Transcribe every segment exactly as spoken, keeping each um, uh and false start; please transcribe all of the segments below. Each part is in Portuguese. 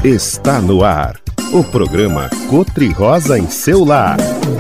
Está no ar, o programa Cotri-Rosa em seu lar.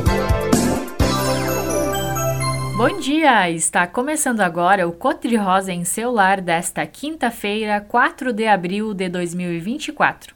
Bom dia! Está começando agora o Cotri-Rosa em seu lar desta quinta-feira, quatro de abril de dois mil e vinte e quatro.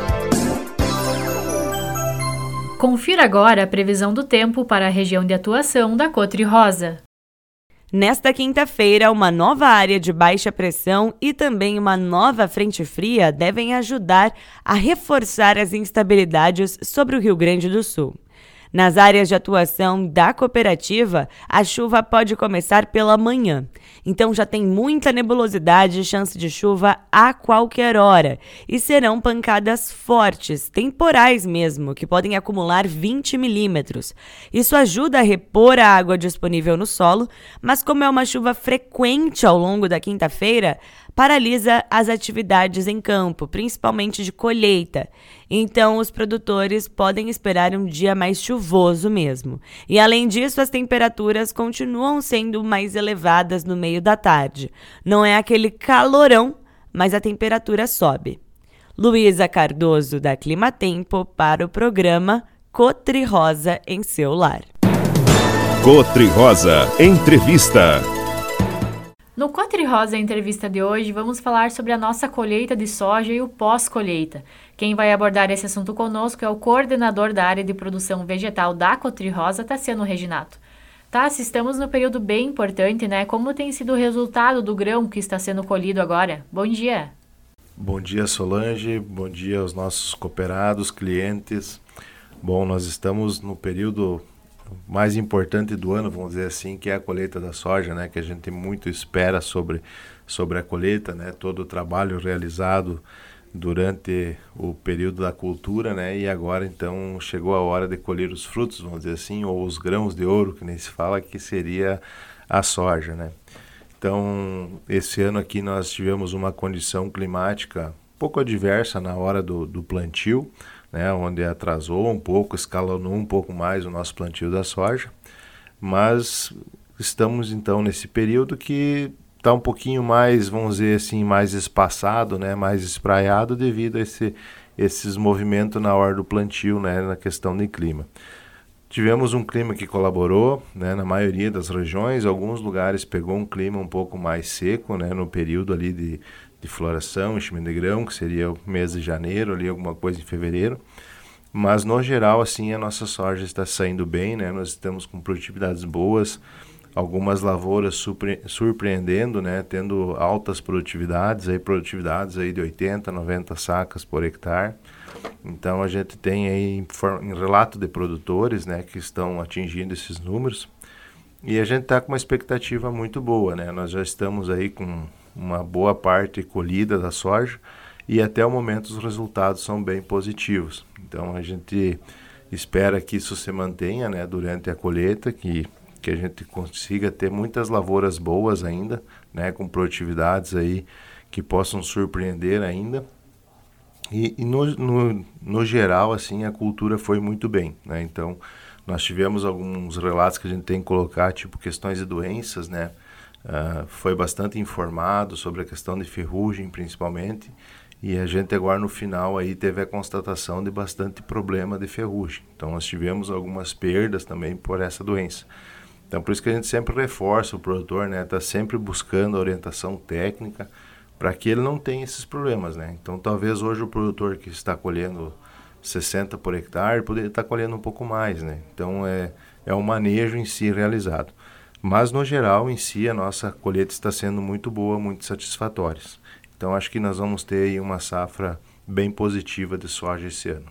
Confira agora a previsão do tempo para a região de atuação da Cotri-Rosa. Nesta quinta-feira, uma nova área de baixa pressão e também uma nova frente fria devem ajudar a reforçar as instabilidades sobre o Rio Grande do Sul. Nas áreas de atuação da cooperativa, a chuva pode começar pela manhã. Então já tem muita nebulosidade e chance de chuva a qualquer hora. E serão pancadas fortes, temporais mesmo, que podem acumular vinte milímetros. Isso ajuda a repor a água disponível no solo, mas como é uma chuva frequente ao longo da quinta-feira, paralisa as atividades em campo, principalmente de colheita. Então, os produtores podem esperar um dia mais chuvoso mesmo. E, além disso, as temperaturas continuam sendo mais elevadas no meio da tarde. Não é aquele calorão, mas a temperatura sobe. Luísa Cardoso, da Climatempo, para o programa Cotri-Rosa em seu lar. Cotri-Rosa Entrevista. No Cotri-Rosa Entrevista de hoje, vamos falar sobre a nossa colheita de soja e o pós-colheita. Quem vai abordar esse assunto conosco é o coordenador da área de produção vegetal da Cotri-Rosa, Tassiano Reginato. Tassi, estamos no período bem importante, né? Como tem sido o resultado do grão que está sendo colhido agora? Bom dia! Bom dia, Solange. Bom dia aos nossos cooperados, clientes. Bom, nós estamos no período mais importante do ano, vamos dizer assim, que é a colheita da soja, né? Que a gente muito espera sobre, sobre a colheita, né? Todo o trabalho realizado durante o período da cultura, né? E agora, então, chegou a hora de colher os frutos, vamos dizer assim, ou os grãos de ouro, que nem se fala, que seria a soja, né? Então, esse ano aqui nós tivemos uma condição climática um pouco adversa na hora do, do plantio, né, onde atrasou um pouco, escalonou um pouco mais o nosso plantio da soja, mas estamos então nesse período que está um pouquinho mais, vamos dizer assim, mais espaçado, né, mais espraiado devido a esse, esses movimentos na hora do plantio, né, na questão de clima. Tivemos um clima que colaborou, né, na maioria das regiões, alguns lugares pegou um clima um pouco mais seco, né, no período ali de de floração, enchimento de grão, que seria o mês de janeiro, ali alguma coisa em fevereiro. Mas, no geral, assim, a nossa soja está saindo bem, né? Nós estamos com produtividades boas, algumas lavouras surpre- surpreendendo, né? Tendo altas produtividades, aí, produtividades aí de oitenta, noventa sacas por hectare. Então, a gente tem aí, em, for- em relato de produtores, né, que estão atingindo esses números. E a gente está com uma expectativa muito boa, né? Nós já estamos aí com uma boa parte colhida da soja e até o momento os resultados são bem positivos. Então a gente espera que isso se mantenha, né, durante a colheita, que, que a gente consiga ter muitas lavouras boas ainda, né, com produtividades aí que possam surpreender ainda. E, e no, no, no geral, assim, a cultura foi muito bem, né? Então nós tivemos alguns relatos que a gente tem que colocar, tipo questões de doenças, né? Uh, foi bastante informado sobre a questão de ferrugem, principalmente, e a gente agora no final aí teve a constatação de bastante problema de ferrugem. Então nós tivemos algumas perdas também por essa doença. Então por isso que a gente sempre reforça o produtor, né? Tá sempre buscando a orientação técnica para que ele não tenha esses problemas, né? Então talvez hoje o produtor que está colhendo sessenta por hectare poderia estar colhendo um pouco mais, né? Então é, é um manejo em si realizado. Mas, no geral, em si, a nossa colheita está sendo muito boa, muito satisfatória. Então, acho que nós vamos ter aí uma safra bem positiva de soja esse ano.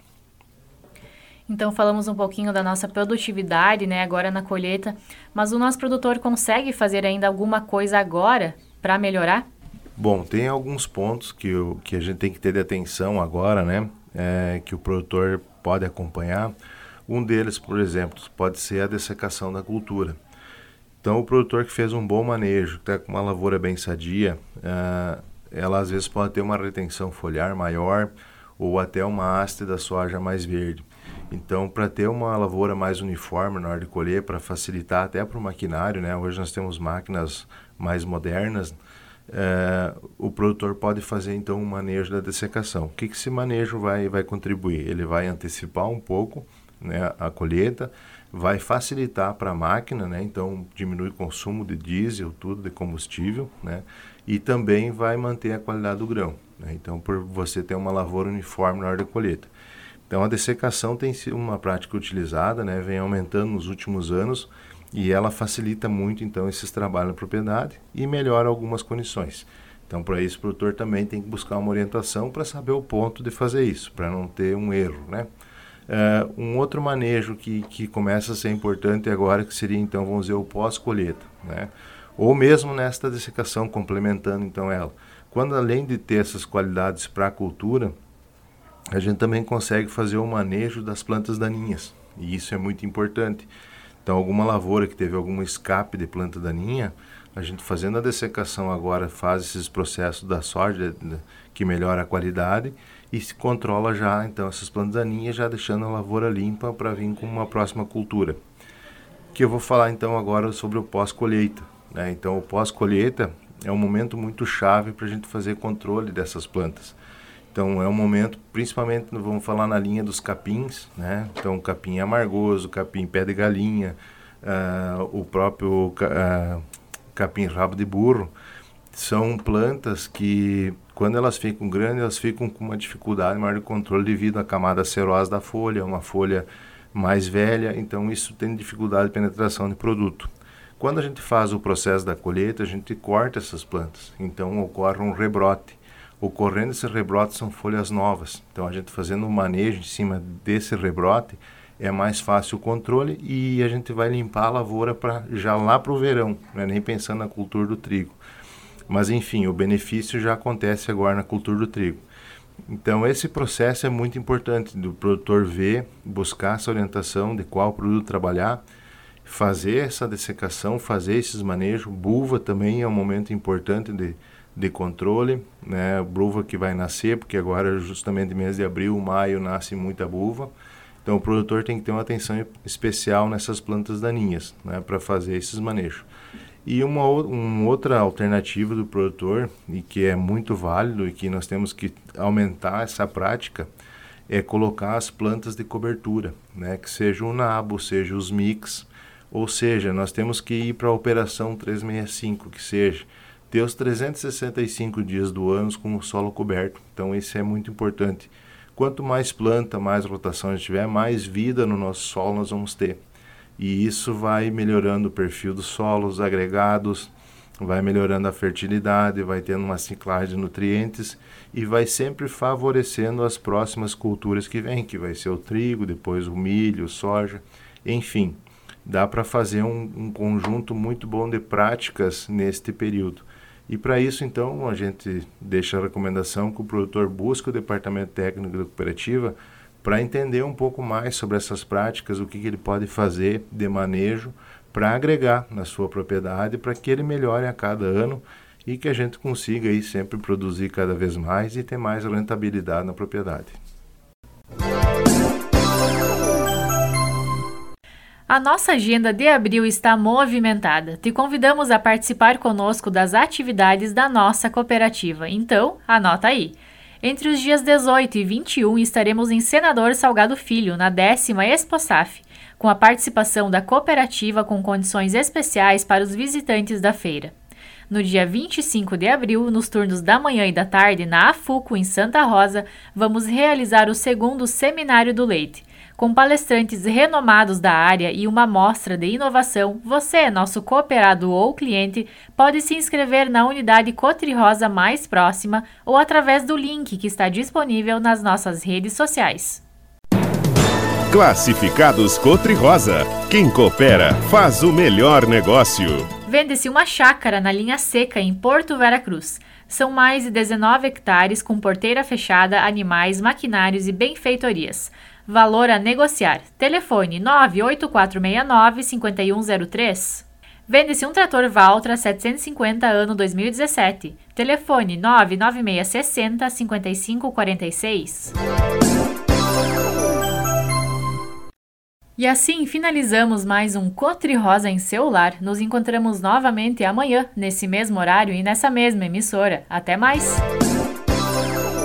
Então, falamos um pouquinho da nossa produtividade, né, agora na colheita, mas o nosso produtor consegue fazer ainda alguma coisa agora para melhorar? Bom, tem alguns pontos que, eu, que a gente tem que ter de atenção agora, né, é, que o produtor pode acompanhar. Um deles, por exemplo, pode ser a dessecação da cultura. Então, o produtor que fez um bom manejo, que está com uma lavoura bem sadia, uh, ela às vezes pode ter uma retenção foliar maior ou até uma haste da soja mais verde. Então, para ter uma lavoura mais uniforme na hora de colher, para facilitar até para o maquinário, né? Hoje nós temos máquinas mais modernas, é, o produtor pode fazer então um manejo da dessecação. O que, que esse manejo vai, vai contribuir? Ele vai antecipar um pouco, né, a colheita, vai facilitar para a máquina, né, então diminui o consumo de diesel, tudo de combustível, né, e também vai manter a qualidade do grão, né, então por você ter uma lavoura uniforme na hora da colheita. Então a dessecação tem sido uma prática utilizada, né, vem aumentando nos últimos anos e ela facilita muito então esses trabalhos na propriedade e melhora algumas condições. Então para isso o produtor também tem que buscar uma orientação para saber o ponto de fazer isso, para não ter um erro, né. Uh, um outro manejo que, que começa a ser importante agora, que seria então, vamos dizer, o pós-colheita, né? Ou mesmo nesta dessecação, complementando então ela. Quando além de ter essas qualidades para a cultura, a gente também consegue fazer o manejo das plantas daninhas, e isso é muito importante. Então alguma lavoura que teve algum escape de planta daninha, a gente fazendo a dessecação agora faz esses processos da soja que melhora a qualidade e se controla já então essas plantas daninhas, já deixando a lavoura limpa para vir com uma próxima cultura. Que eu vou falar então agora sobre o pós-colheita, né? Então o pós-colheita é um momento muito chave para a gente fazer controle dessas plantas. Então é um momento, principalmente vamos falar na linha dos capins, né? Então capim amargoso, capim pé de galinha, uh, o próprio uh, capim rabo de burro, são plantas que quando elas ficam grandes, elas ficam com uma dificuldade maior de controle devido à camada cerosa da folha, uma folha mais velha, então isso tem dificuldade de penetração de produto. Quando a gente faz o processo da colheita, a gente corta essas plantas, então ocorre um rebrote. Ocorrendo esse rebrote são folhas novas, então a gente fazendo um manejo em cima desse rebrote é mais fácil o controle e a gente vai limpar a lavoura pra, já lá para o verão, não é nem pensando na cultura do trigo. Mas enfim, o benefício já acontece agora na cultura do trigo. Então esse processo é muito importante do produtor ver, buscar essa orientação de qual produto trabalhar, fazer essa dessecação, fazer esses manejos. Bulva também é um momento importante de, de controle, né? Bulva que vai nascer, porque agora justamente mês de abril, maio, nasce muita bulva. Então o produtor tem que ter uma atenção especial nessas plantas daninhas, né, para fazer esses manejos. E uma, uma outra alternativa do produtor, e que é muito válido e que nós temos que aumentar essa prática, é colocar as plantas de cobertura, né, que seja o nabo, seja os mix, ou seja, nós temos que ir para a operação trezentos e sessenta e cinco, que seja ter os trezentos e sessenta e cinco dias do ano com o solo coberto. Então isso é muito importante. Quanto mais planta, mais rotação a gente tiver, mais vida no nosso solo nós vamos ter. E isso vai melhorando o perfil dos solos, agregados, vai melhorando a fertilidade, vai tendo uma ciclagem de nutrientes e vai sempre favorecendo as próximas culturas que vêm, que vai ser o trigo, depois o milho, soja, enfim. Dá para fazer um, um conjunto muito bom de práticas neste período. E para isso, então, a gente deixa a recomendação que o produtor busque o departamento técnico da cooperativa para entender um pouco mais sobre essas práticas, o que, que ele pode fazer de manejo para agregar na sua propriedade, para que ele melhore a cada ano e que a gente consiga aí sempre produzir cada vez mais e ter mais rentabilidade na propriedade. A nossa agenda de abril está movimentada. Te convidamos a participar conosco das atividades da nossa cooperativa. Então, anota aí. Entre os dias dezoito e vinte e um estaremos em Senador Salgado Filho, na décima ExpoSaf, com a participação da cooperativa com condições especiais para os visitantes da feira. No dia vinte e cinco de abril, nos turnos da manhã e da tarde, na AFUCO, em Santa Rosa, vamos realizar o segundo Seminário do Leite. Com palestrantes renomados da área e uma mostra de inovação, você, nosso cooperado ou cliente, pode se inscrever na unidade Cotri-Rosa mais próxima ou através do link que está disponível nas nossas redes sociais. Classificados Cotri-Rosa. Quem coopera faz o melhor negócio. Vende-se uma chácara na linha seca em Porto Veracruz. São mais de dezenove hectares com porteira fechada, animais, maquinários e benfeitorias. Valor a negociar. Telefone nove oito quatro seis nove, cinco um zero três. Vende-se um trator Valtra setecentos e cinquenta ano dois mil e dezessete. Telefone nove nove seis seis zero, cinco cinco quatro seis. E assim finalizamos mais um Cotri Rosa em seu lar. Nos encontramos novamente amanhã, nesse mesmo horário e nessa mesma emissora. Até mais!